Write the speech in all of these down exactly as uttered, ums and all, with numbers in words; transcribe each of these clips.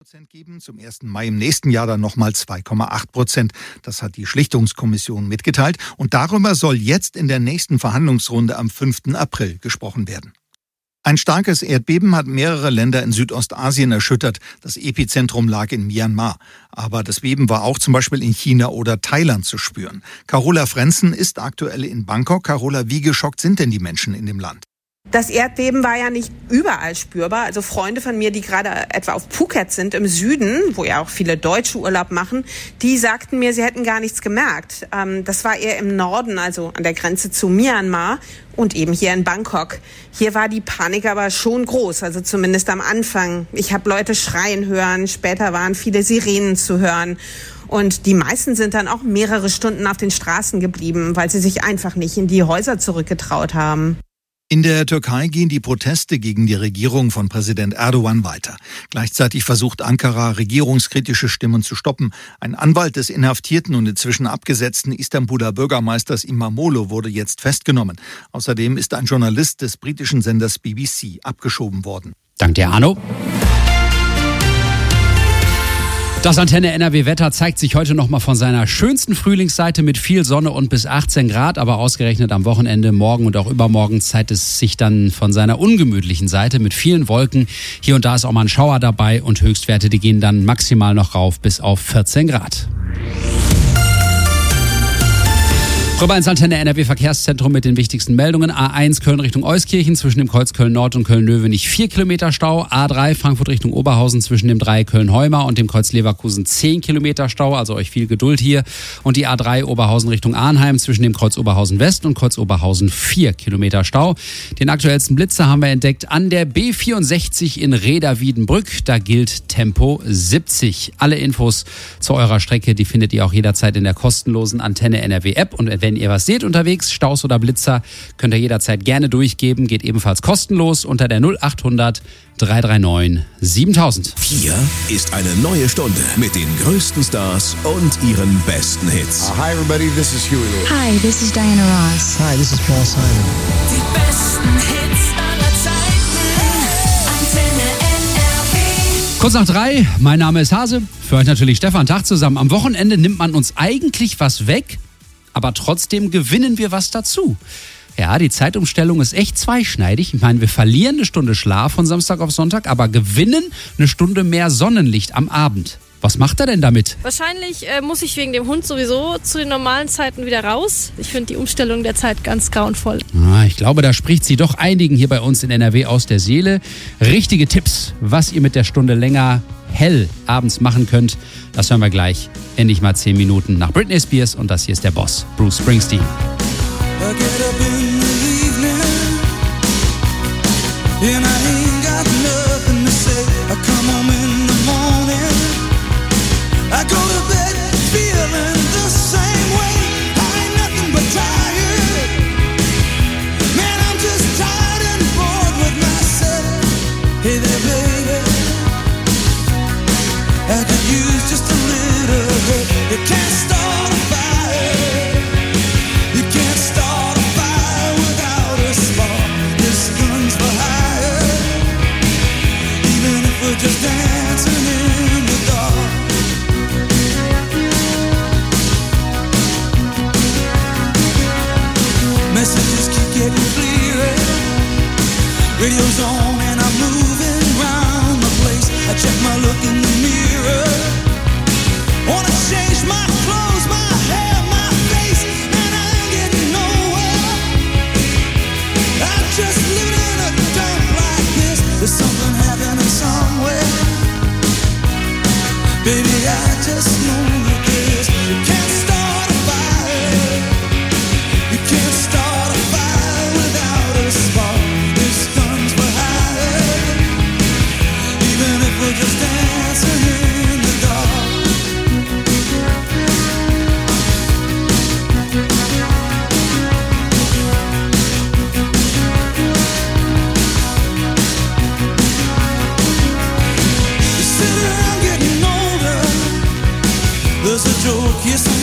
Prozent geben, zum ersten Mai im nächsten Jahr dann nochmal zwei Komma acht Prozent. Das hat die Schlichtungskommission mitgeteilt. Und darüber soll jetzt in der nächsten Verhandlungsrunde am fünften April gesprochen werden. Ein starkes Erdbeben hat mehrere Länder in Südostasien erschüttert. Das Epizentrum lag in Myanmar. Aber das Beben war auch zum Beispiel in China oder Thailand zu spüren. Carola Frenzen ist aktuell in Bangkok. Carola, wie geschockt sind denn die Menschen in dem Land? Das Erdbeben war ja nicht überall spürbar. Also Freunde von mir, die gerade etwa auf Phuket sind im Süden, wo ja auch viele Deutsche Urlaub machen, die sagten mir, sie hätten gar nichts gemerkt. Ähm, das war eher im Norden, also an der Grenze zu Myanmar und eben hier in Bangkok. Hier war die Panik aber schon groß, also zumindest am Anfang. Ich habe Leute schreien hören, später waren viele Sirenen zu hören. Und die meisten sind dann auch mehrere Stunden auf den Straßen geblieben, weil sie sich einfach nicht in die Häuser zurückgetraut haben. In der Türkei gehen die Proteste gegen die Regierung von Präsident Erdogan weiter. Gleichzeitig versucht Ankara, regierungskritische Stimmen zu stoppen. Ein Anwalt des inhaftierten und inzwischen abgesetzten Istanbuler Bürgermeisters İmamoğlu wurde jetzt festgenommen. Außerdem ist ein Journalist des britischen Senders B B C abgeschoben worden. Dank dir, Arno. Das Antenne N R W-Wetter zeigt sich heute nochmal von seiner schönsten Frühlingsseite mit viel Sonne und bis achtzehn Grad. Aber ausgerechnet am Wochenende, morgen und auch übermorgen zeigt es sich dann von seiner ungemütlichen Seite mit vielen Wolken. Hier und da ist auch mal ein Schauer dabei und Höchstwerte, die gehen dann maximal noch rauf bis auf vierzehn Grad. Rüber ins Antenne N R W-Verkehrszentrum mit den wichtigsten Meldungen. A eins Köln Richtung Euskirchen zwischen dem Kreuz Köln-Nord und Köln-Löwenich vier Kilometer Stau. A drei Frankfurt Richtung Oberhausen zwischen dem Dreieck Köln-Heumar und dem Kreuz Leverkusen zehn Kilometer Stau. Also euch viel Geduld hier. Und die A drei Oberhausen Richtung Arnheim zwischen dem Kreuz Oberhausen West und Kreuz Oberhausen vier Kilometer Stau. Den aktuellsten Blitzer haben wir entdeckt an der B vierundsechzig in Reda-Wiedenbrück. Da gilt Tempo siebzig. Alle Infos zu eurer Strecke, die findet ihr auch jederzeit in der kostenlosen Antenne N R W-App. Und wenn ihr was seht unterwegs, Staus oder Blitzer, könnt ihr jederzeit gerne durchgeben. Geht ebenfalls kostenlos unter der null acht hundert drei drei neun siebentausend. Hier ist eine neue Stunde mit den größten Stars und ihren besten Hits. Uh, hi everybody, this is Huey Lewis. Hi, this is Diana Ross. Hi, this is Paul Simon. Die besten Hits aller Zeiten. Antenne N R W. Kurz nach drei, mein Name ist Hase. Für euch natürlich Stefan, Tag zusammen. Am Wochenende nimmt man uns eigentlich was weg, aber trotzdem gewinnen wir was dazu. Ja, die Zeitumstellung ist echt zweischneidig. Ich meine, wir verlieren eine Stunde Schlaf von Samstag auf Sonntag, aber gewinnen eine Stunde mehr Sonnenlicht am Abend. Was macht er denn damit? Wahrscheinlich äh, muss ich wegen dem Hund sowieso zu den normalen Zeiten wieder raus. Ich finde die Umstellung der Zeit ganz grauenvoll. Ah, ich glaube, da spricht sie doch einigen hier bei uns in N R W aus der Seele. Richtige Tipps, was ihr mit der Stunde länger hell abends machen könnt, das hören wir gleich in nicht mal zehn Minuten nach Britney Spears. Und das hier ist der Boss, Bruce Springsteen. Radio's on and I'm moving around the place. I check my look in the mirror. Wanna change my clothes, my hair, my face, and I ain't getting nowhere. I'm just living in a dump like this. There's something happening somewhere. Baby, I just know that this. You can't start a fire. You can't start a fire without a spark. We're just dancing in the dark. You sit around getting older. There's a joke you say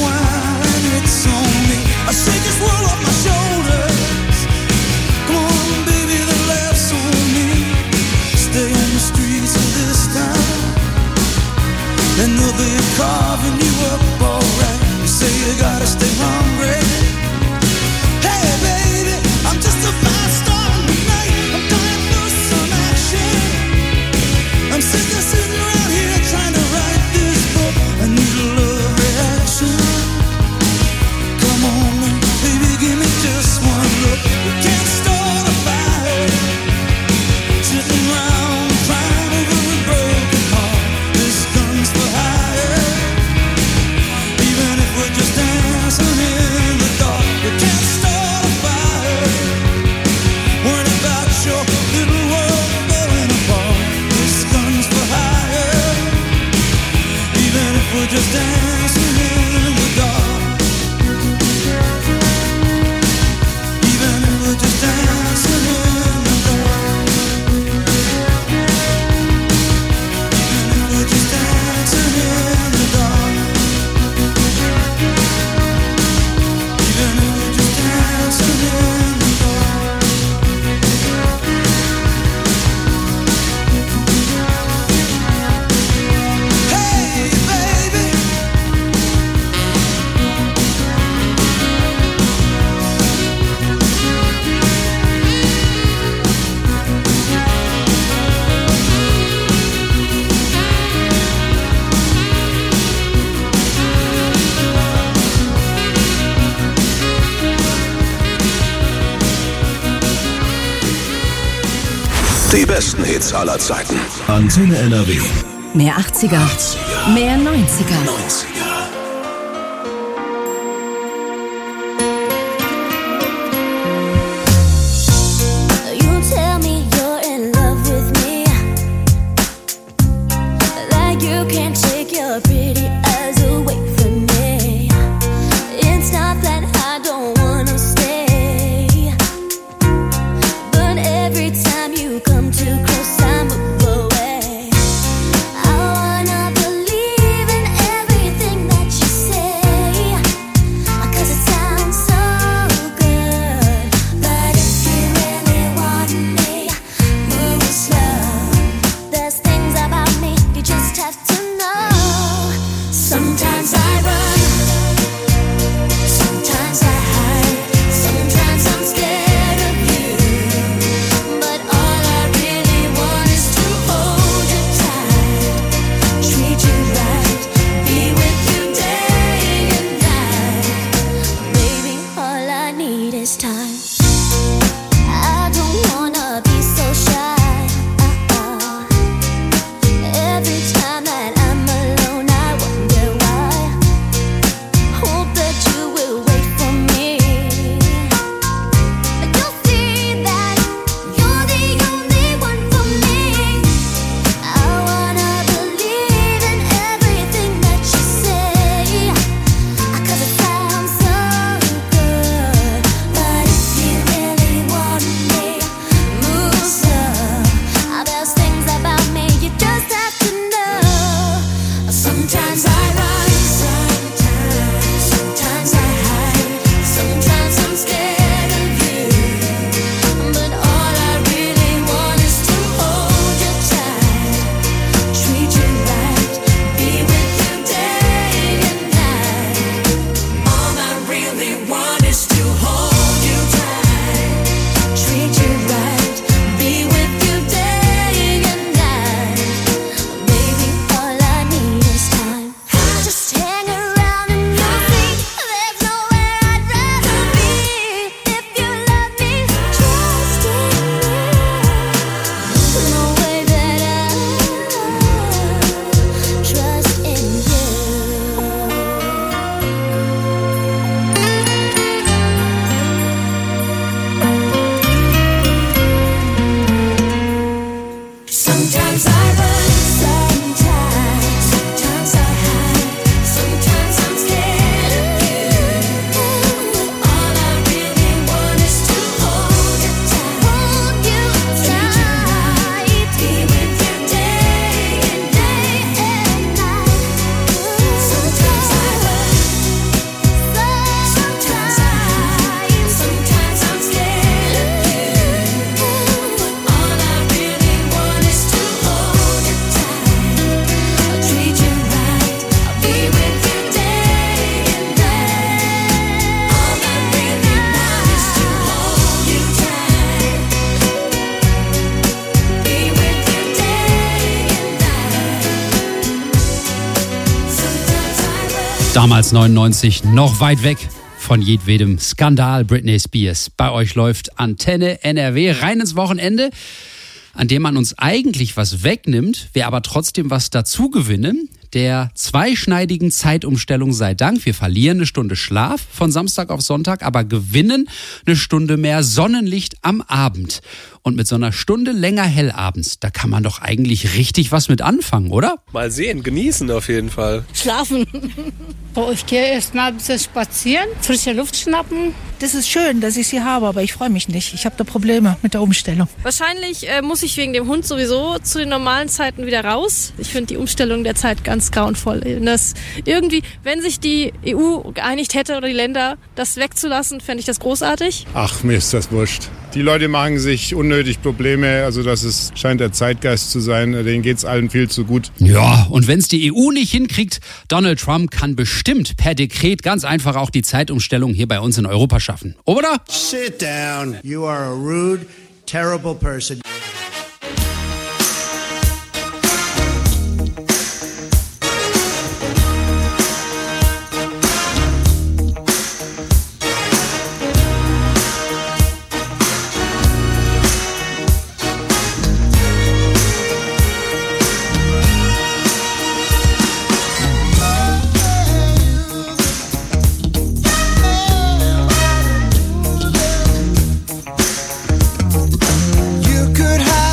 and they'll be carving you up alright. You say you gotta stay hungry. Hey baby, I'm just a fast star tonight. I'm dying for some action. I'm sick of sitting around here trying to write this book. I need a love reaction. Come on, baby, give me just one look. We can't start a fire, sitting around crying over a broken heart. This gun's for hire. Even if we're just dancing in the dark, we can't start a fire. Worrying about your little world falling apart. This gun's for hire. Even if we're just dancing in the dark. Even if we're just dancing in the dark. Even if we're just dancing in the dark. Even if we're just dancing in the dark. Hey baby, Die besten Hits aller Zeiten. Antenne N R W. Mehr achtziger, mehr neunziger. neunziger. You tell me you're in love with me, like you can't take your pretty eyes away from me. It's not that I don't wanna stay, but every time you come too close, I move away. I wanna believe in everything Damals neunundneunzig, noch weit weg von jedwedem Skandal Britney Spears. Bei euch läuft Antenne N R W rein ins Wochenende, an dem man uns eigentlich was wegnimmt, wir aber trotzdem was dazu gewinnen. Der zweischneidigen Zeitumstellung sei Dank. Wir verlieren eine Stunde Schlaf von Samstag auf Sonntag, aber gewinnen eine Stunde mehr Sonnenlicht am Abend. Und mit so einer Stunde länger hell abends, da kann man doch eigentlich richtig was mit anfangen, oder? Mal sehen, genießen auf jeden Fall. Schlafen. Oh, ich gehe erst mal ein bisschen spazieren, frische Luft schnappen. Das ist schön, dass ich sie habe, aber ich freue mich nicht. Ich habe da Probleme mit der Umstellung. Wahrscheinlich äh, muss ich wegen dem Hund sowieso zu den normalen Zeiten wieder raus. Ich finde die Umstellung der Zeit ganz grauenvoll. Das irgendwie, wenn sich die E U geeinigt hätte oder die Länder, das wegzulassen, fände ich das großartig. Ach, mir ist das wurscht. Die Leute machen sich unnötig Probleme, also das ist, scheint der Zeitgeist zu sein, denen geht's allen viel zu gut. Ja, und wenn's die E U nicht hinkriegt, Donald Trump kann bestimmt per Dekret ganz einfach auch die Zeitumstellung hier bei uns in Europa schaffen, oder? Sit down. You are a rude, terrible person. You could have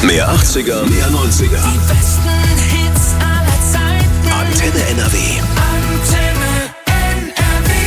Mehr achtziger, mehr neunziger. Die besten Hits aller Zeiten. Antenne N R W. Antenne N R W.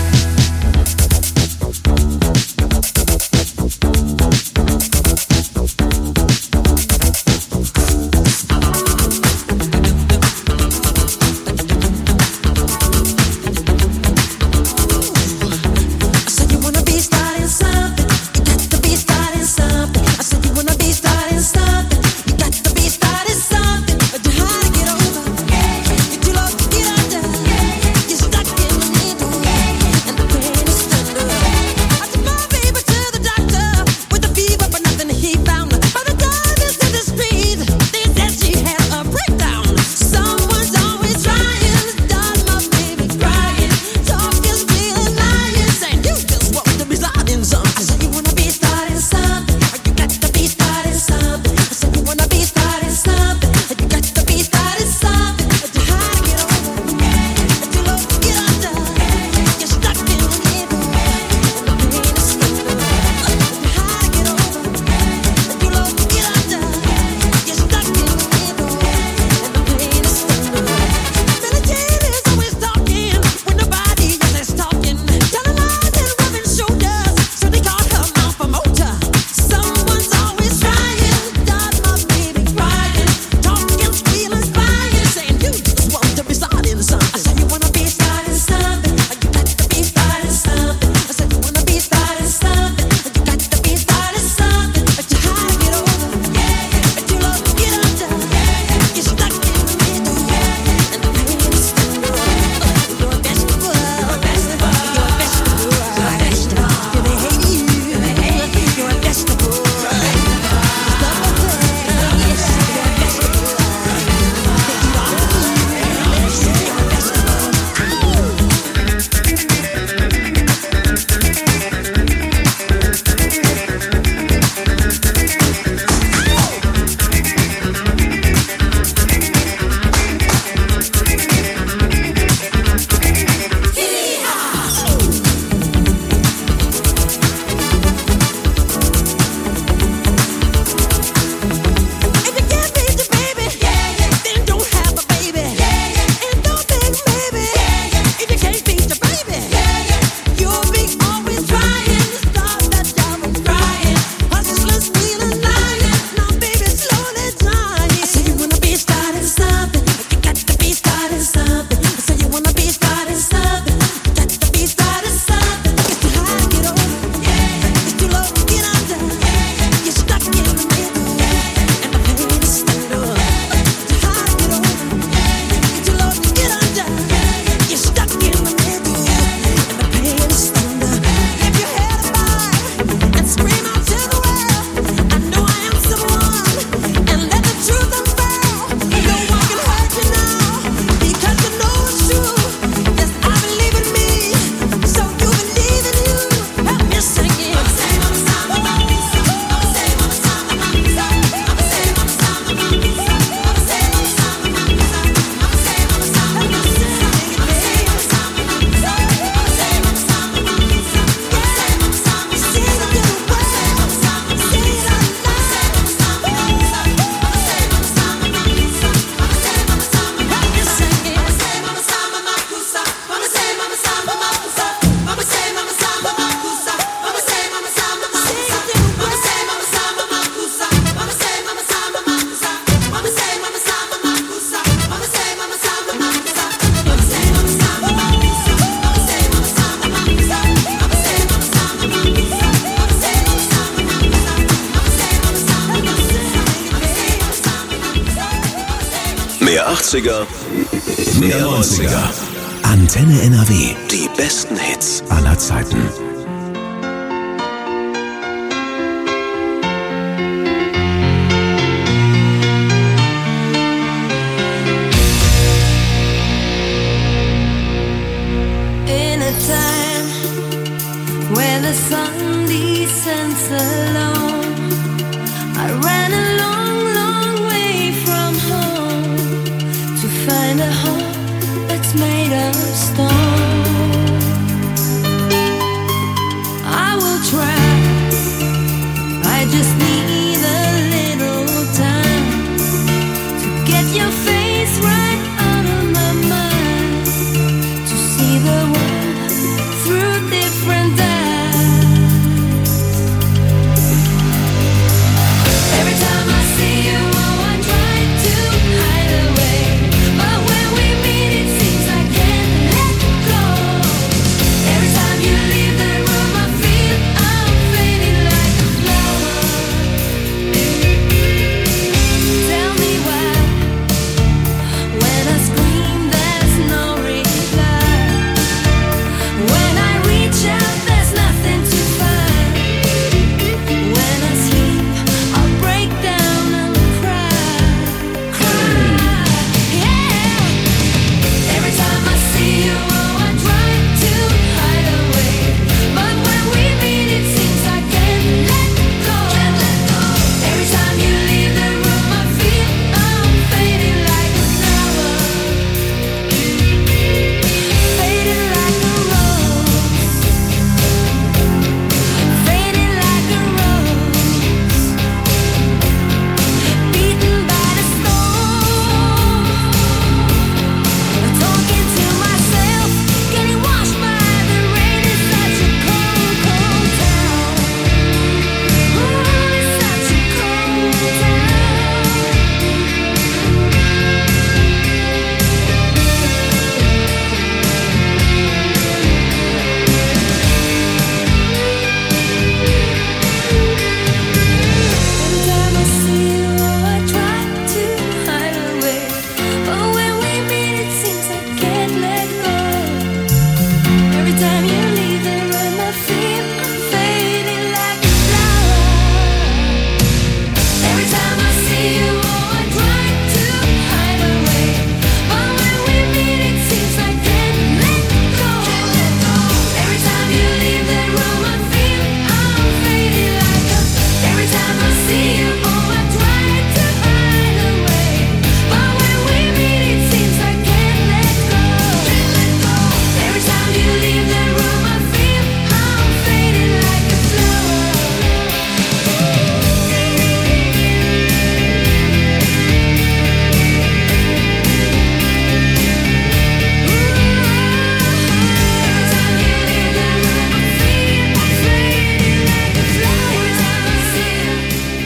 I said you wanna be starting something. You got to be starting something. I said you wanna be starting something. You got to be starting something. But you hard to get over. You're too low to get under. You're stuck in the middle, and the pain is tender. I took my baby to the doctor with a fever, but nothing he found. By the time this did the speed, they said she had a breakdown. Someone's always trying to start my baby crying. Talking, stealing, lying, saying you just want to be starting something. I said you wanna be starting something. You got to be starting something. I said you wanna be starting something. You got to be starting something. But you hard to get over. You're too low to get under. You're stuck in the middle, and the pain is tender. You hard to get over. You're too low to get under. You're stuck in the middle, and the pain is tender. Billie Jean is always talking when nobody else is talking. Telling lies and rubbing shoulders, so they call her mouth promoter. Someone's always trying to start my baby crying. Talking, squealing, spying, saying you just want to be starting something. I said you wanna be starting something. You got to be starting something. I said you wanna be starting something. You got to be starting something. But you hard to get over. But you low to get under. You're stuck in the middle, and the pain is tender. You're a vegetable. You're a vegetable. You're a vegetable. You're a vegetable. You may hate you. You may hate you. You're a vegetable. If you can't beat the baby, then don't have a baby. And don't think maybe if you can't beat the baby, you'll be always trying to stop that job from crying. Hustling, stealing, lying, now baby slowly dying. I said you wanna be starting something. You got to be starting something. I said you wanna be starting something. You got to be starting something. It's too high to get over. It's too low to get under. You're stuck in the middle, and the pain is tender. Too high to get over. It's too low to get under. You're stuck in the middle, and the pain is tender. Lift your head high and scream out to the world. I know I am someone, and let the truth unveil. No one can hurt you now because you know it's true. Yes, I believe in me, so you believe in you. Help me sing it. Mehr achtziger, mehr neunziger. Antenne N R W. Die besten Hits aller Zeiten. In a time where the sun descends alone, I ran a long, long way from home to find a home that's made of stone. I will try, I just need a little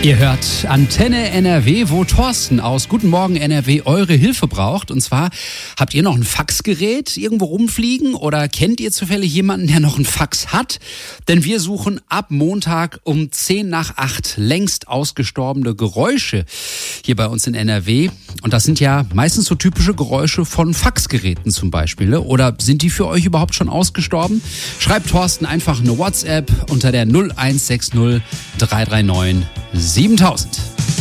Ihr hört Antenne N R W, wo Thorsten aus Guten Morgen N R W eure Hilfe braucht. Und zwar, habt ihr noch ein Faxgerät irgendwo rumfliegen oder kennt ihr zufällig jemanden, der noch ein Fax hat? Denn wir suchen ab Montag um zehn nach acht längst ausgestorbene Geräusche hier bei uns in N R W. Und das sind ja meistens so typische Geräusche von Faxgeräten zum Beispiel. Ne? Oder sind die für euch überhaupt schon ausgestorben? Schreibt Thorsten einfach eine WhatsApp unter der null eins sechs null drei drei neun siebentausend.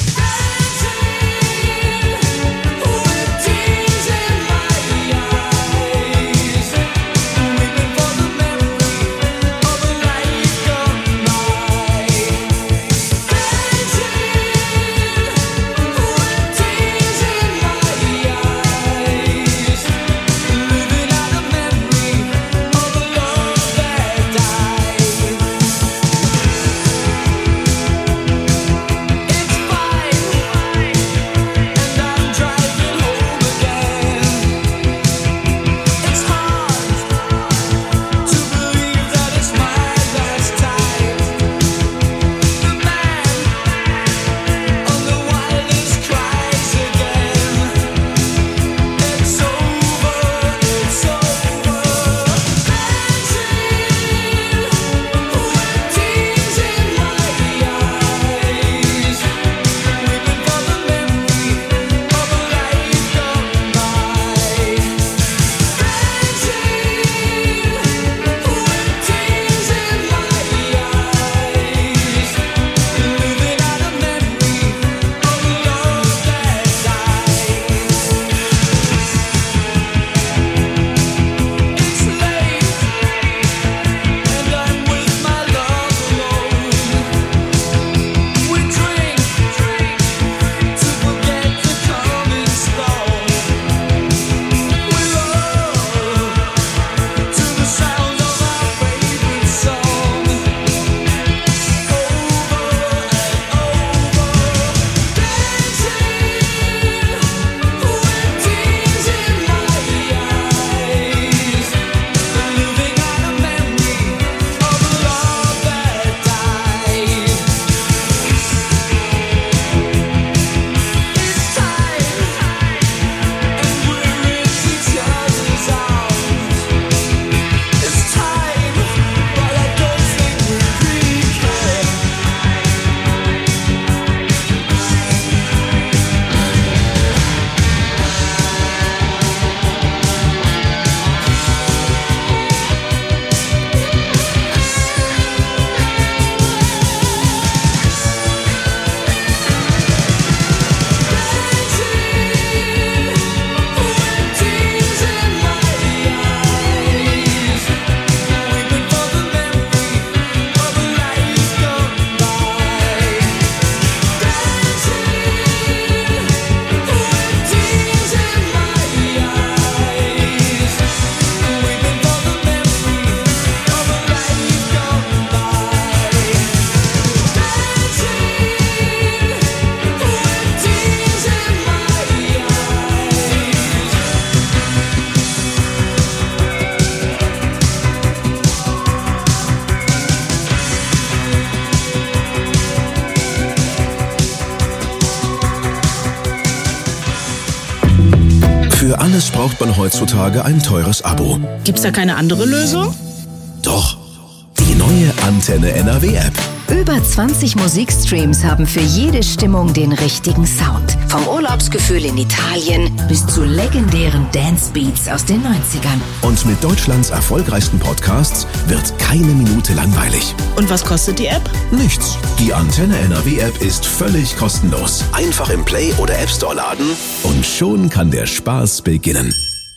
Für alles braucht man heutzutage ein teures Abo. Gibt's da keine andere Lösung? Doch. Die neue Antenne N R W App. Über zwanzig Musikstreams haben für jede Stimmung den richtigen Sound. Vom Urlaubsgefühl in Italien bis zu legendären Dancebeats aus den neunzigern. Und mit Deutschlands erfolgreichsten Podcasts wird keine Minute langweilig. Und was kostet die App? Nichts. Die Antenne N R W App ist völlig kostenlos. Einfach im Play oder App Store laden und schon kann der Spaß beginnen.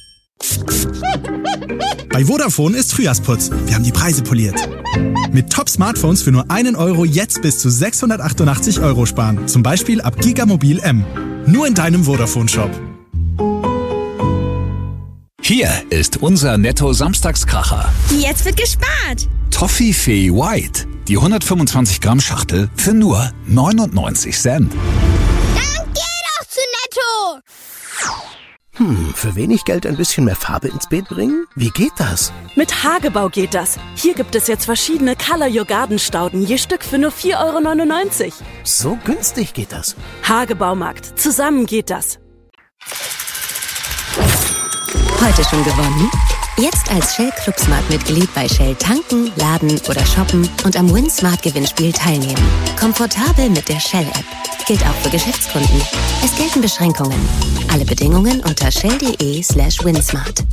Bei Vodafone ist Frühjahrsputz. Wir haben die Preise poliert. Mit Top-Smartphones für nur einen Euro jetzt bis zu sechshundertachtundachtzig Euro sparen. Zum Beispiel ab Gigamobil M. Nur in deinem Vodafone-Shop. Hier ist unser Netto-Samstagskracher. Jetzt wird gespart. Toffifee White. Die hundertfünfundzwanzig Gramm Schachtel für nur neunundneunzig Cent. Dann geh doch zu Netto. Hm, für wenig Geld ein bisschen mehr Farbe ins Beet bringen? Wie geht das? Mit Hagebau geht das. Hier gibt es jetzt verschiedene Color Your Garden Stauden, je Stück für nur vier Euro neunundneunzig. So günstig geht das. Hagebaumarkt. Zusammen geht das. Heute schon gewonnen? Jetzt als Shell Club Smart Mitglied bei Shell tanken, laden oder shoppen und am Win Smart Gewinnspiel teilnehmen. Komfortabel mit der Shell App. Gilt auch für Geschäftskunden. Es gelten Beschränkungen. Alle Bedingungen unter shell.de slash winsmart.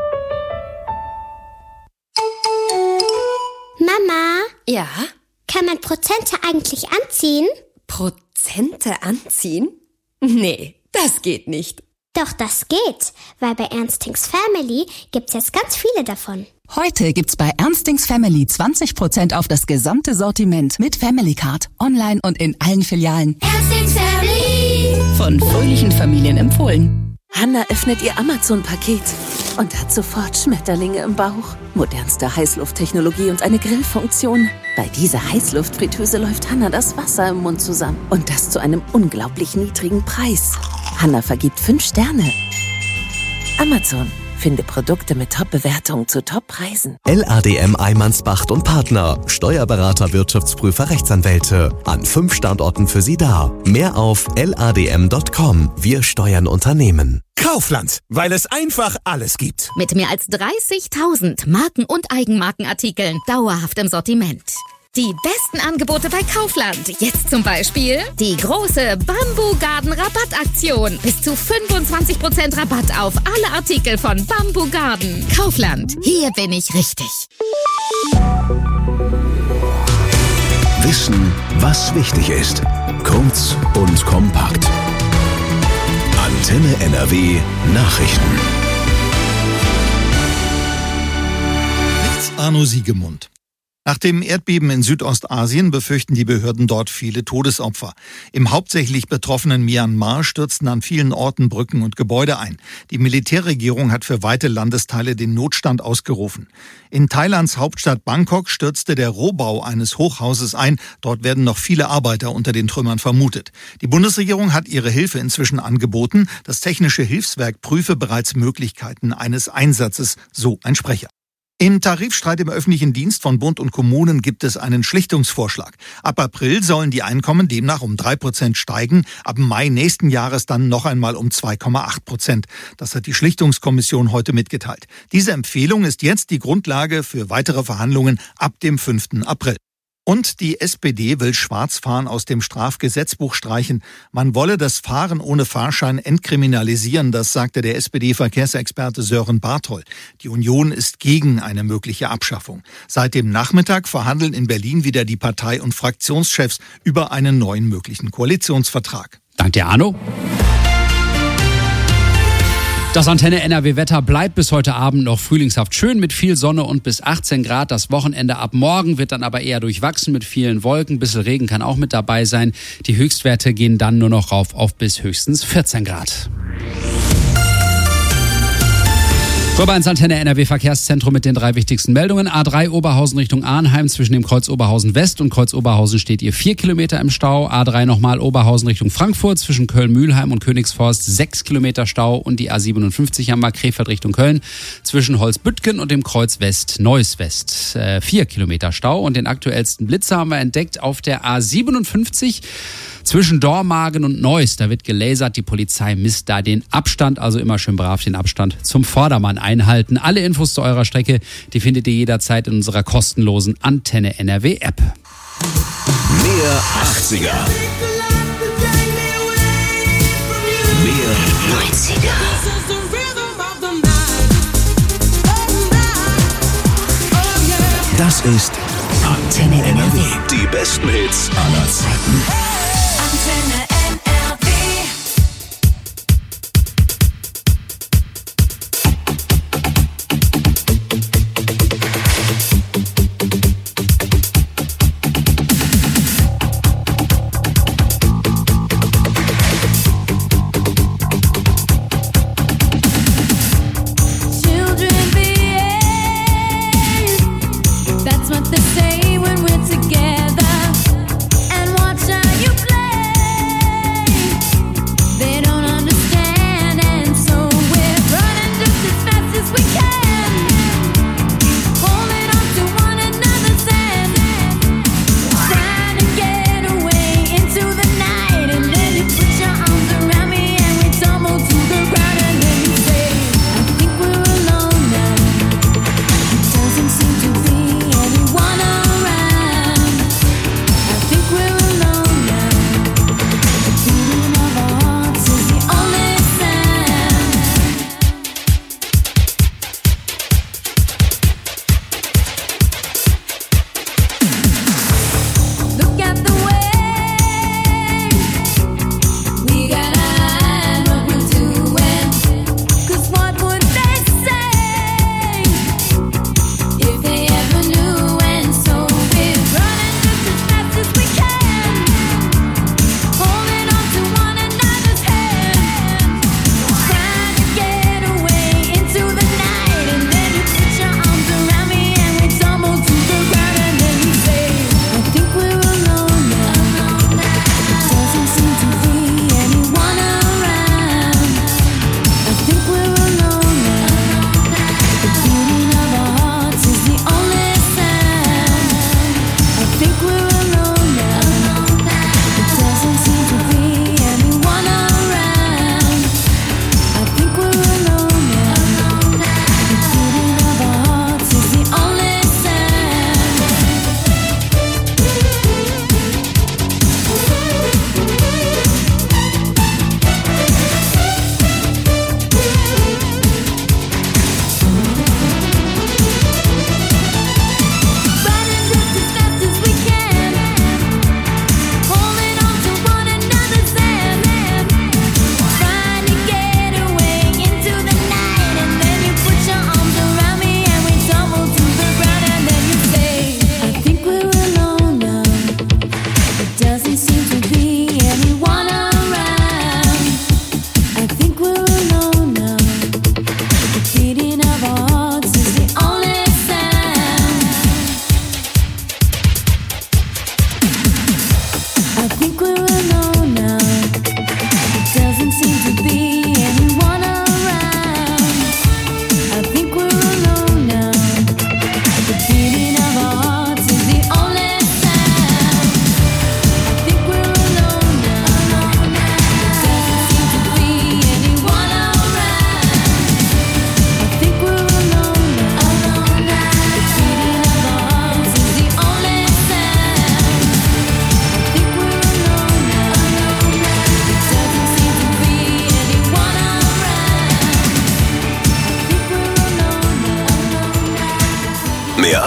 Mama? Ja? Kann man Prozente eigentlich anziehen? Prozente anziehen? Nee, das geht nicht. Doch, das geht, weil bei Ernstings Family gibt's jetzt ganz viele davon. Heute gibt's bei Ernstings Family zwanzig Prozent auf das gesamte Sortiment mit Family Card, online und in allen Filialen. Ernstings Family! Von fröhlichen Familien empfohlen. Hanna öffnet ihr Amazon-Paket und hat sofort Schmetterlinge im Bauch. Modernste Heißlufttechnologie und eine Grillfunktion. Bei dieser Heißluftfritteuse läuft Hanna das Wasser im Mund zusammen. Und das zu einem unglaublich niedrigen Preis. Hanna vergibt fünf Sterne. Amazon. Finde Produkte mit Top-Bewertungen zu Top-Preisen. L A D M Eimansbacht und Partner. Steuerberater, Wirtschaftsprüfer, Rechtsanwälte. An fünf Standorten für Sie da. Mehr auf L A D M Punkt com. Wir steuern Unternehmen. Kaufland, weil es einfach alles gibt. Mit mehr als dreißigtausend Marken- und Eigenmarkenartikeln dauerhaft im Sortiment. Die besten Angebote bei Kaufland. Jetzt zum Beispiel die große Bamboo Garden Rabattaktion. Bis zu fünfundzwanzig Prozent Rabatt auf alle Artikel von Bamboo Garden. Kaufland, hier bin ich richtig. Wissen, was wichtig ist. Kurz und kompakt. Antenne N R W Nachrichten. Mit Arno Siegemund. Nach dem Erdbeben in Südostasien befürchten die Behörden dort viele Todesopfer. Im hauptsächlich betroffenen Myanmar stürzten an vielen Orten Brücken und Gebäude ein. Die Militärregierung hat für weite Landesteile den Notstand ausgerufen. In Thailands Hauptstadt Bangkok stürzte der Rohbau eines Hochhauses ein. Dort werden noch viele Arbeiter unter den Trümmern vermutet. Die Bundesregierung hat ihre Hilfe inzwischen angeboten. Das Technische Hilfswerk prüfe bereits Möglichkeiten eines Einsatzes, so ein Sprecher. Im Tarifstreit im öffentlichen Dienst von Bund und Kommunen gibt es einen Schlichtungsvorschlag. Ab April sollen die Einkommen demnach um drei Prozent steigen, ab Mai nächsten Jahres dann noch einmal um zwei Komma acht Prozent. Das hat die Schlichtungskommission heute mitgeteilt. Diese Empfehlung ist jetzt die Grundlage für weitere Verhandlungen ab dem fünften April. Und die S P D will Schwarzfahren aus dem Strafgesetzbuch streichen. Man wolle das Fahren ohne Fahrschein entkriminalisieren, das sagte der S P D-Verkehrsexperte Sören Barthold. Die Union ist gegen eine mögliche Abschaffung. Seit dem Nachmittag verhandeln in Berlin wieder die Partei- und Fraktionschefs über einen neuen möglichen Koalitionsvertrag. Dank dir, Arno. Das Antenne N R W-Wetter bleibt bis heute Abend noch frühlingshaft schön mit viel Sonne und bis achtzehn Grad. Das Wochenende ab morgen wird dann aber eher durchwachsen mit vielen Wolken. Ein bisschen Regen kann auch mit dabei sein. Die Höchstwerte gehen dann nur noch rauf auf bis höchstens vierzehn Grad. Rüber ins Antenne N R W-Verkehrszentrum mit den drei wichtigsten Meldungen. A drei Oberhausen Richtung Arnheim. Zwischen dem Kreuz Oberhausen West und Kreuz Oberhausen steht ihr vier Kilometer im Stau. A drei nochmal Oberhausen Richtung Frankfurt. Zwischen Köln-Mühlheim und Königsforst sechs Kilometer Stau. Und die A siebenundfünfzig haben wir Krefeld Richtung Köln. Zwischen Holzbüttgen und dem Kreuz West Neuss West äh, vier Kilometer Stau. Und den aktuellsten Blitzer haben wir entdeckt auf der A siebenundfünfzig. Zwischen Dormagen und Neuss, da wird gelasert, die Polizei misst da den Abstand, also immer schön brav den Abstand zum Vordermann einhalten. Alle Infos zu eurer Strecke, die findet ihr jederzeit in unserer kostenlosen Antenne N R W App. Mehr achtziger. Mehr neunziger. Das ist Antenne N R W. Die besten Hits aller Zeiten. Antenne N R W. Children behave. That's what they say when we're together. And watch how you play.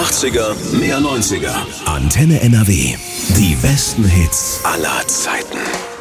achtziger, mehr neunziger. Antenne N R W. Die besten Hits aller Zeiten.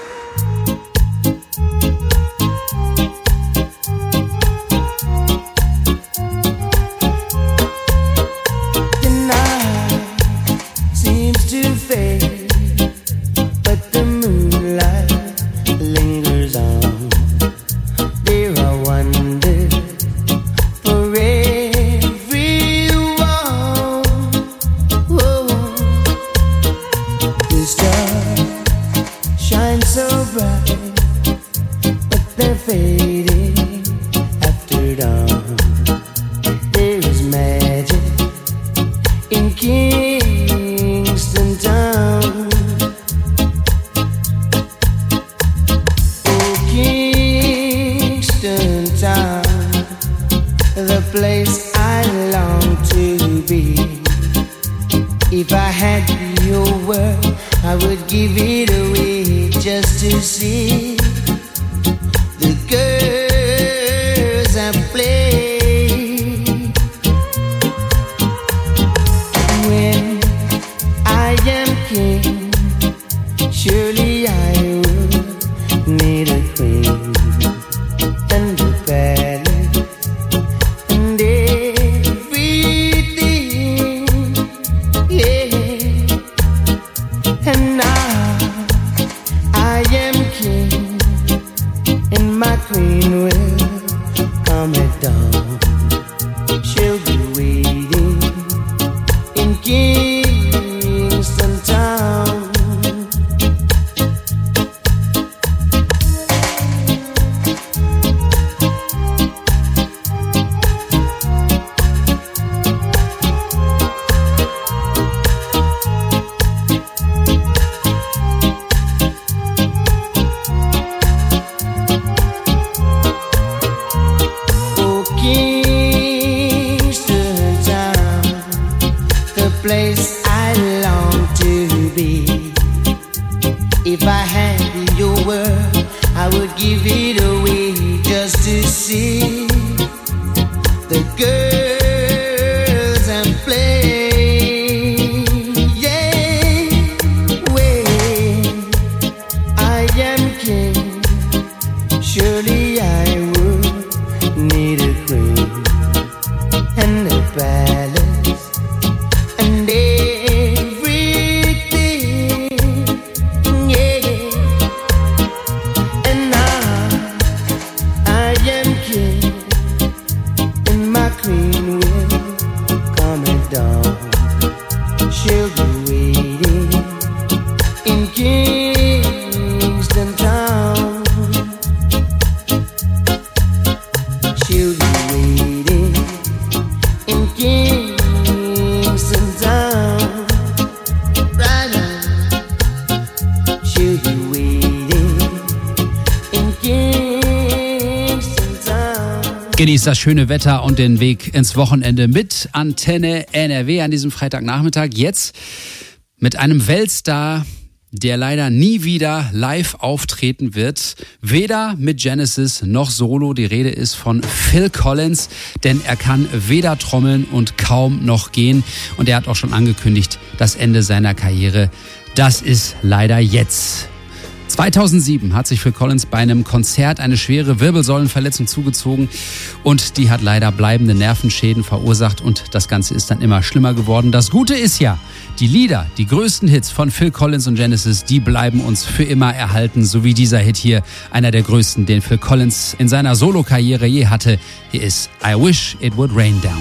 Genießt das schöne Wetter und den Weg ins Wochenende mit Antenne N R W an diesem Freitagnachmittag. Jetzt mit einem Weltstar, der leider nie wieder live auftreten wird. Weder mit Genesis noch solo. Die Rede ist von Phil Collins, denn er kann weder trommeln und kaum noch gehen. Und er hat auch schon angekündigt, das Ende seiner Karriere, das ist leider jetzt. zweitausendsieben hat sich Phil Collins bei einem Konzert eine schwere Wirbelsäulenverletzung zugezogen und die hat leider bleibende Nervenschäden verursacht und das Ganze ist dann immer schlimmer geworden. Das Gute ist ja, die Lieder, die größten Hits von Phil Collins und Genesis, die bleiben uns für immer erhalten, so wie dieser Hit hier, einer der größten, den Phil Collins in seiner Solokarriere je hatte. Hier ist I Wish It Would Rain Down.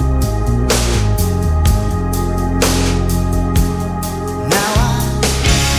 Now I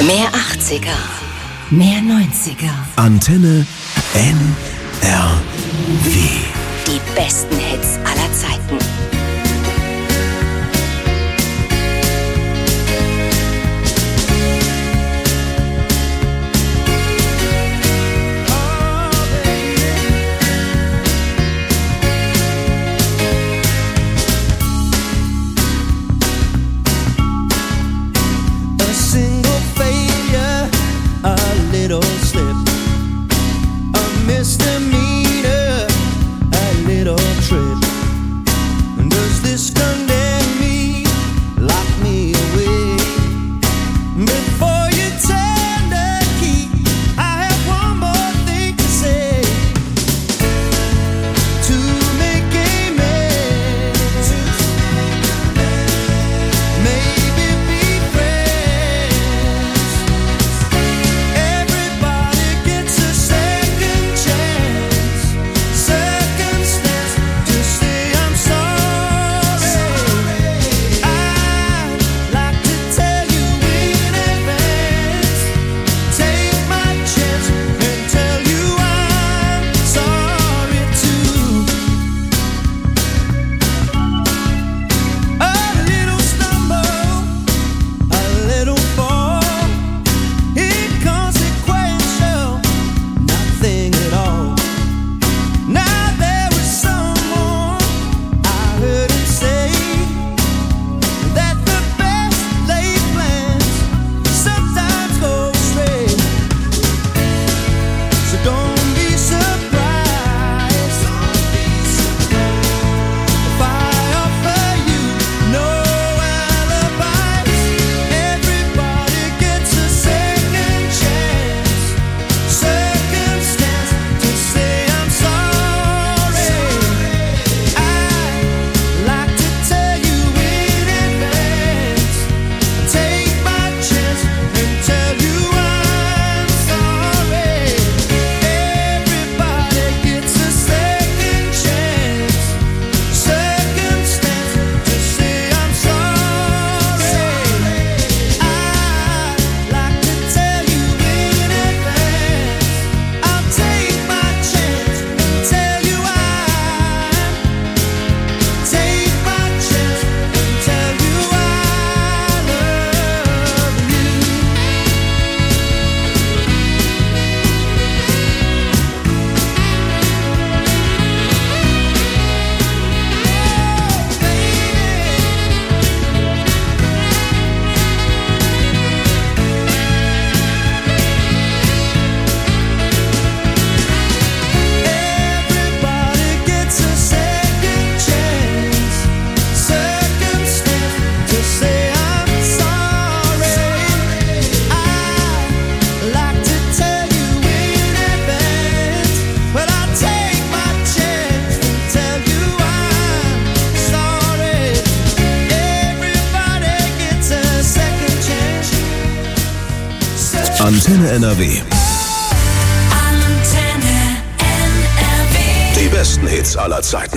Mehr achtziger, mehr neunziger. Antenne N R W. Die besten Hits aller Zeiten. Misdemeanor, a little trip. Does this condemn me, lock me away? Before you turn the key, I have one more thing to say. To make amends, maybe be friends. Everybody gets a second chance. Circumstance to say I'm sorry. I'd like to tell you in advance. Take my chance and tell you I'm sorry too. A little stumble, a little fall, inconsequential, nothing at all. Now there was someone I heard him say that the best laid plans sometimes go astray. So don't be surprised if I offer you no alibis. Everybody gets a second chance. Circumstance to say I'm sorry. I'd like to tell you in advance. Take my chance and tell you I'm sorry. Everybody gets a second chance. Circumstance to say I'm sorry. I'd like to tell you in advance. I'll take my chance and tell you I'm. Take my chance and tell you I love you. Everybody gets a second chance. Circumstance to say I'm sorry. I'd like to tell you in advance, but I'll take my chance and tell you I'm sorry. Everybody gets a second chance. Antenne N R W. Antenne N R W. Die besten Hits aller Zeiten.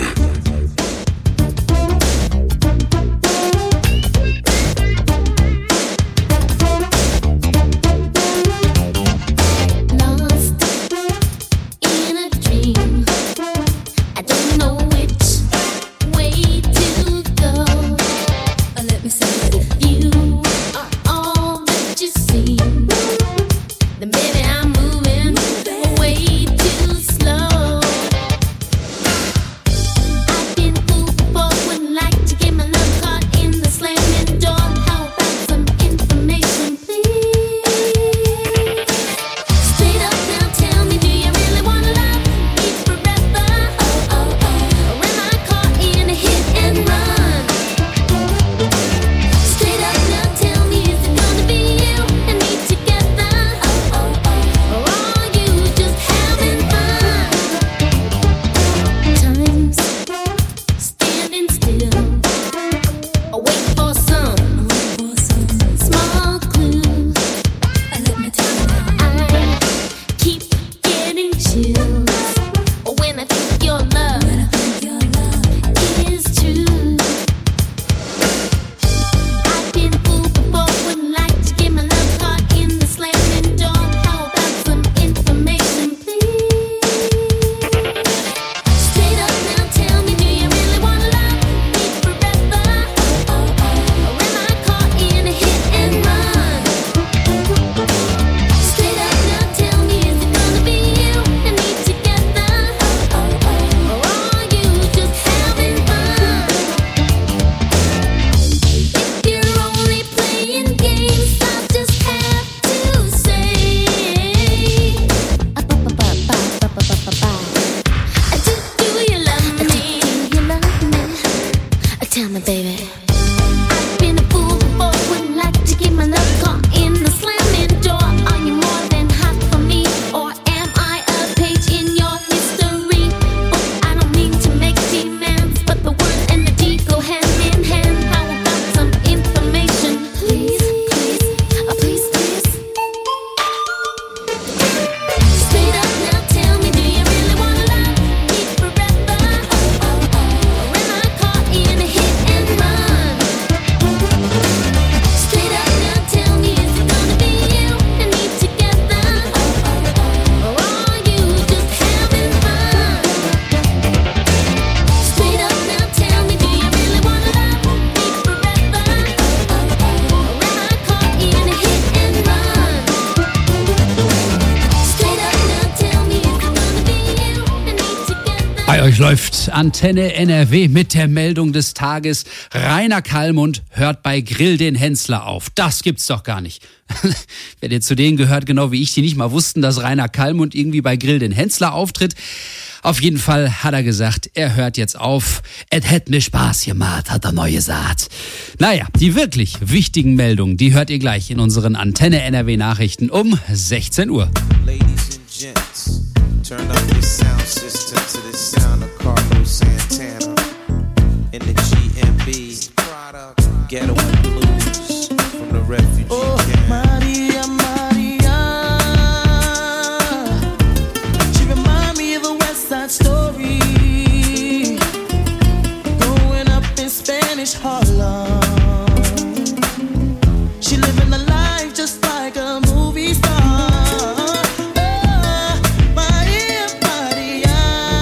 Lost in a dream. I don't know which way to go. Let me say it. If you are all that you seem, then maybe I'm moving way too slow. Tell me, baby. Been a fool before, wouldn't like to get my love caught in the slamming door. Are you more than hot for me, or am I a page in your history book? I don't mean to make demands, but the word and the deed go hand in hand. How about some information, please, please, oh please, please. Straight up now, tell me, do you really wanna love me forever? Oh, oh, oh. Or am I caught in a hit and run? Straight up now, tell me, is it gonna be you and me together? Oh, oh, oh. Or are you just having fun? Straight up now, tell me, do you really wanna love me forever? Oh, oh, oh. Or am I caught in a hit and run? Straight up now, tell me, is it gonna be you and me together? Bei euch läuft Antenne N R W mit der Meldung des Tages. Rainer Kallmund hört bei Grill den Hensler auf. Das gibt's doch gar nicht. Wer dir zu denen gehört, genau wie ich, die nicht mal wussten, dass Rainer Kallmund irgendwie bei Grill den Hensler auftritt. Auf jeden Fall hat er gesagt, er hört jetzt auf. Es hätt mir Spaß gemacht, hat er neu gesagt. Naja, die wirklich wichtigen Meldungen, die hört ihr gleich in unseren Antenne N R W Nachrichten um sechzehn Uhr. Ladies and gents, turn up your sound system to the sound of Carlos Santana in the G M B Ghetto and Blues from the refugee Oh, camp. Maria, Maria, she remind me of a West Side Story, growing up in Spanish Harlem. She living a life just like a movie star. Oh, Maria, Maria,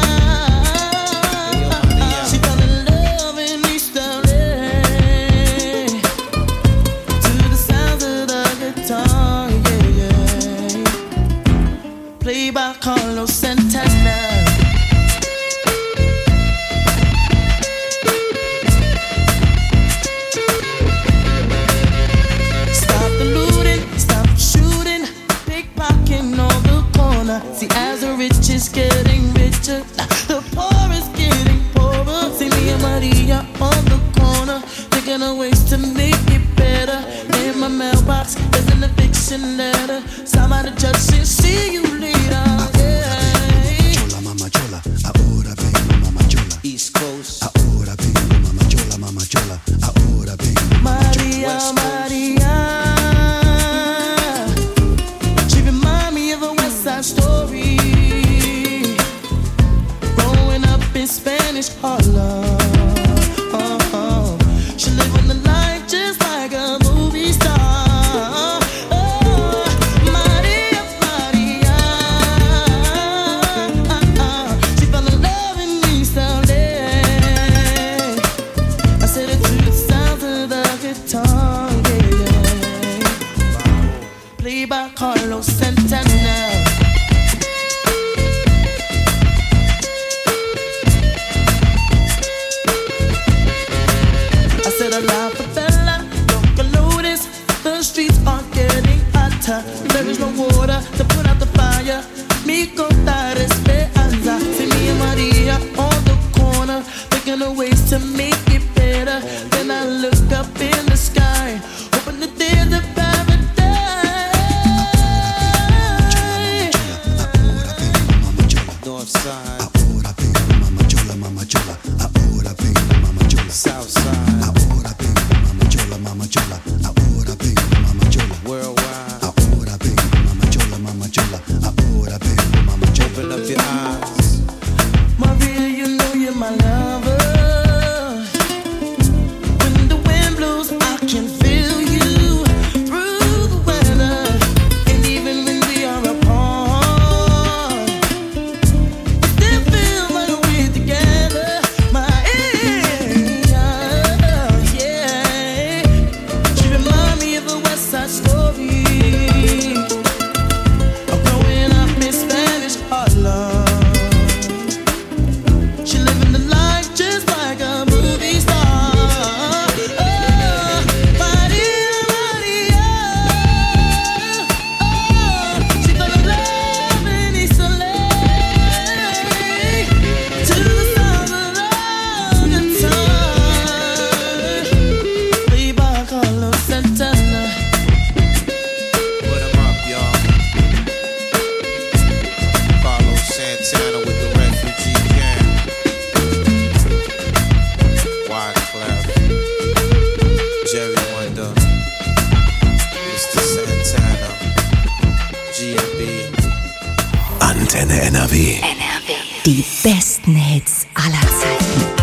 she fell in love in East L A to the sounds of the guitar, yeah, yeah. Played by Carlos Santana. Stop the looting, stop the shooting, pickpocketing on the corner. See, as the rich is getting richer, the poor is getting poorer. See me and Maria on the corner, thinking of ways to make it better. In my mailbox, there's an eviction letter. Somebody judge said, see you later. Yeah. Chola, mama chola, ahora vengo, mama chola. East Coast, Ahora vengo, mama chola, mama chola. Ahora vengo, mama chola. Maria, Maria, she remind me of a West Side Story, growing up in Spanish Harlem. Oh, oh. She living the life just like a movie star. Oh, Maria, Maria, she fell in love in East L A. I said it to the sounds of the guitar, yeah, yeah. Played by Carlos Santana. I said a la favela, local lotus. The streets are getting hotter. There is no water to put out the fire. Mi contar esperanza. See me and Maria on the corner, thinking of ways to make it better. Then I look up in the sky, hoping that there's a paradise. North Side, Ahora vengo, mama chola, mama chola. Ahora vengo, mama chola. South Side, Ahora vengo, mama chola, mama chola. Ahora vengo, mama chola. worldwide. Ahora vengo, mama chola, mama chola. Ahora vengo, mama chola. Open up your eyes. Maria, you know you're my lover. When the wind blows, I can feel you through the weather. And even when we are apart, it still W. N R W. Die besten Hits aller Zeiten.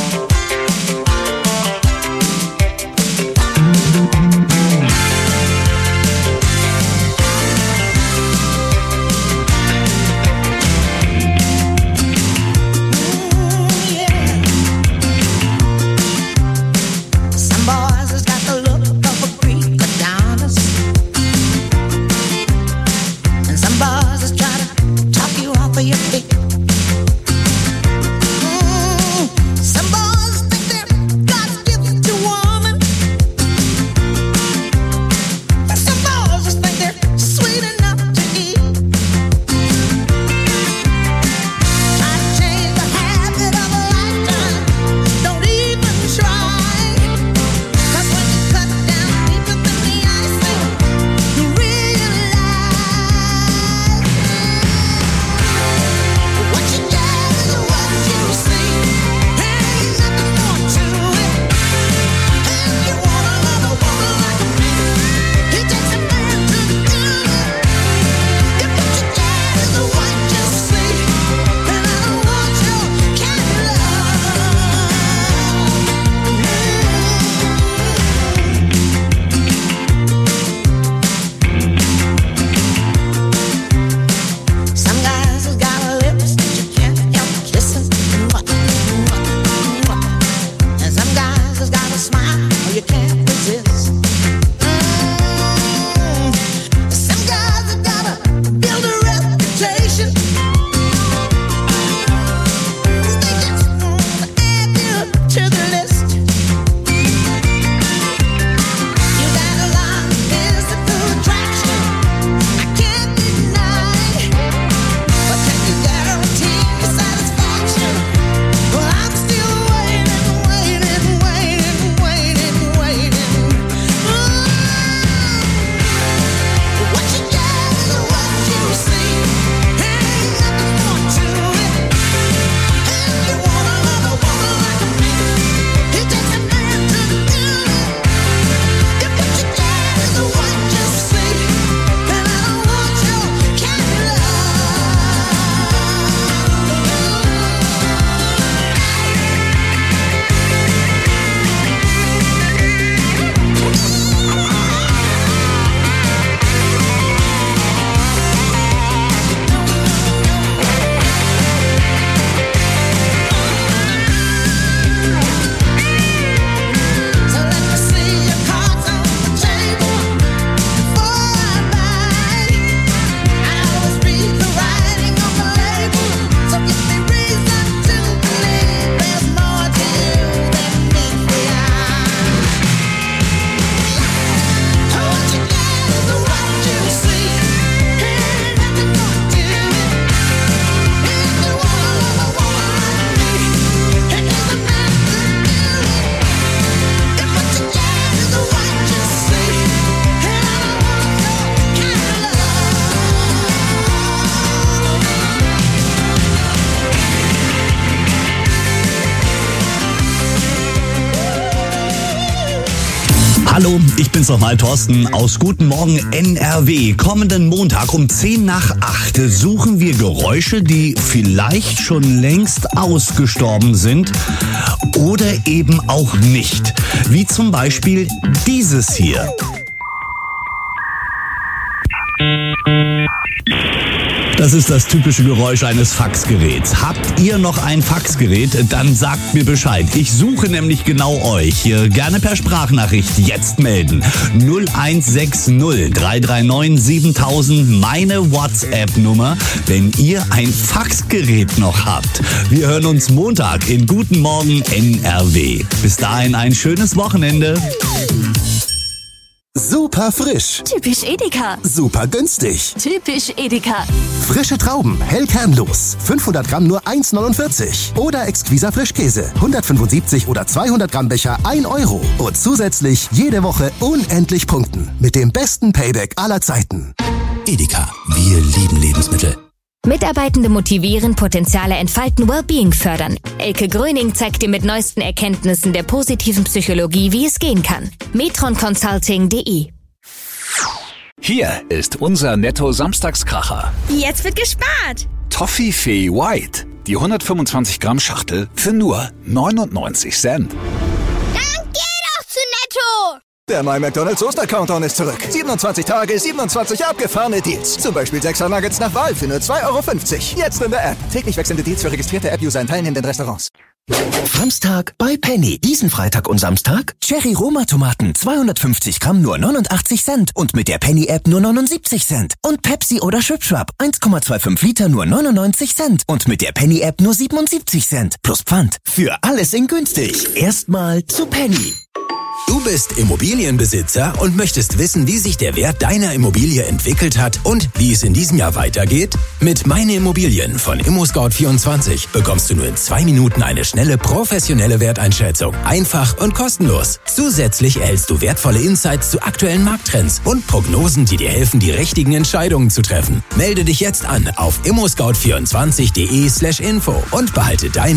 Hallo, ich bin's nochmal, Thorsten aus Guten Morgen N R W. Kommenden Montag um zehn nach acht suchen wir Geräusche, die vielleicht schon längst ausgestorben sind oder eben auch nicht. Wie zum Beispiel dieses hier. Das ist das typische Geräusch eines Faxgeräts. Habt ihr noch ein Faxgerät? Dann sagt mir Bescheid. Ich suche nämlich genau euch. Gerne per Sprachnachricht jetzt melden. null eins sechs null drei drei neun siebentausend, meine WhatsApp-Nummer, wenn ihr ein Faxgerät noch habt. Wir hören uns Montag in Guten Morgen N R W. Bis dahin ein schönes Wochenende. Super frisch. Typisch Edeka. Super günstig. Typisch Edeka. Frische Trauben, hell kernlos. fünfhundert Gramm nur eins neunundvierzig. Oder exquiser Frischkäse. hundertfünfundsiebzig oder zweihundert Gramm Becher ein Euro. Und zusätzlich jede Woche unendlich punkten. Mit dem besten Payback aller Zeiten. Edeka, wir lieben Lebensmittel. Mitarbeitende motivieren, Potenziale entfalten, Wellbeing fördern. Elke Gröning zeigt dir mit neuesten Erkenntnissen der positiven Psychologie, wie es gehen kann. metron consulting punkt de. Hier ist unser Netto-Samstagskracher. Jetzt wird gespart. Toffifee White. Die hundertfünfundzwanzig Gramm Schachtel für nur neunundneunzig Cent. Dann geh doch zu Netto! Der My McDonald's Oster-Countdown ist zurück. siebenundzwanzig Tage, siebenundzwanzig abgefahrene Deals. Zum Beispiel sechser Nuggets nach Wahl für nur zwei Euro fünfzig. Jetzt in der App. Täglich wechselnde Deals für registrierte App-User in teilnehmenden Restaurants. Samstag bei Penny. Diesen Freitag und Samstag Cherry Roma Tomaten zweihundertfünfzig Gramm nur neunundachtzig Cent und mit der Penny App nur neunundsiebzig Cent. Und Pepsi oder Schwipschwap eins Komma fünfundzwanzig Liter nur neunundneunzig Cent und mit der Penny App nur siebenundsiebzig Cent. Plus Pfand. Für alles in günstig. Erstmal zu Penny. Du bist Immobilienbesitzer und möchtest wissen, wie sich der Wert deiner Immobilie entwickelt hat und wie es in diesem Jahr weitergeht? Mit Meine Immobilien von ImmoScout vierundzwanzig bekommst du nur in zwei Minuten eine schnelle, professionelle Werteinschätzung. Einfach und kostenlos. Zusätzlich erhältst du wertvolle Insights zu aktuellen Markttrends und Prognosen, die dir helfen, die richtigen Entscheidungen zu treffen. Melde dich jetzt an auf immoscout vierundzwanzig punkt de slash info und behalte dein